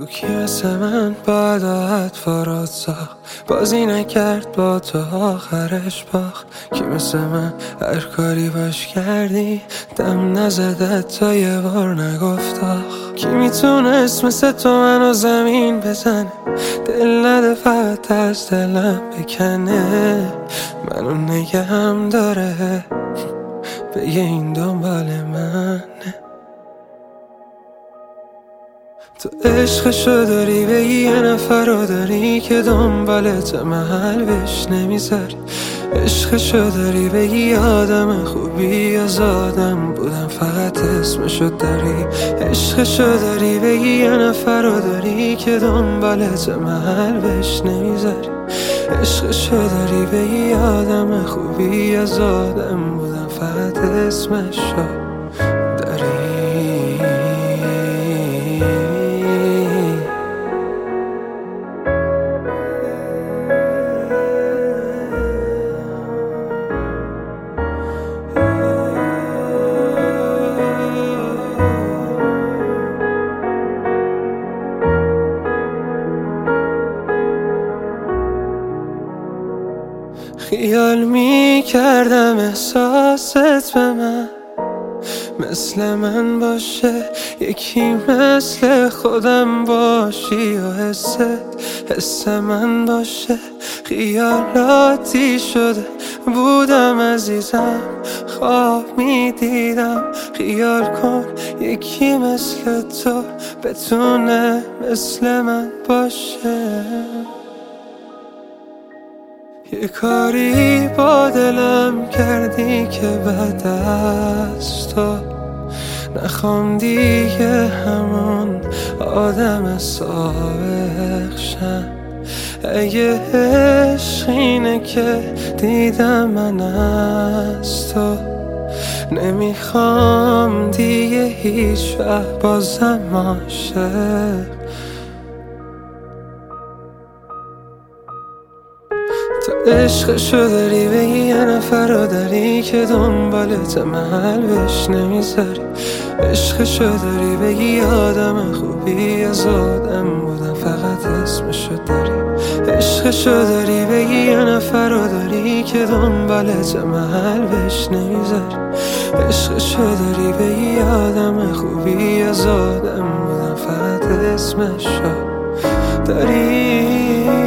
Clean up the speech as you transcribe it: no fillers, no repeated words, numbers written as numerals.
بگو کی مثل من با عدالت فاراد ساخت، بازی نکرد با تو آخرش باخت. کی مثل من هر کاری باش کردی دم نزده تا یه بار نگفت آخ. کی میتونست مثل تو منو زمین بزنه، دل نده فقط از دلم بکنه، منو نگهم داره بگه این دنبال منه. تو عشقشو داری بگی یه نفر رو داری که دنبالت محل بهش نمیذاری. عشقشو داری بگی آدم خوبی از آدم بودم فقط اسمشو داری. عشقشو داری بگی یه نفر رو داری که دنبالت محل بهش نمیذاری. عشقشو داری بگی آدم خوبی از آدم بودم فقط اسمشو داری. خیال میکردم احساست به من مثل من باشه، یکی مثل خودم باشی و حس من باشه. خیالاتی شده بودم عزیزم، خواب میدیدم خیال کن یکی مثل تو بتونه مثل من باشه. یه کاری با دلم کردی که بعد از تو نخوام دیگه همون آدم سابق شم. اگه عشق اینه که دیدم من از تو، نمیخوام دیگه هیچ وقت بازم عاشق. تو عشقشو داری بگی یه نفر رو داری که دنبالت محل بهش نمیذاری. عشقشو داری بگی آدم خوبی از آدم بودم فقط اسمشو داری. عشقشو داری بگی یه نفر رو داری که دنبالت محل بهش نمیذاری. عشقشو داری بگی آدم خوبی از آدم بودم فقط اسمشو داری.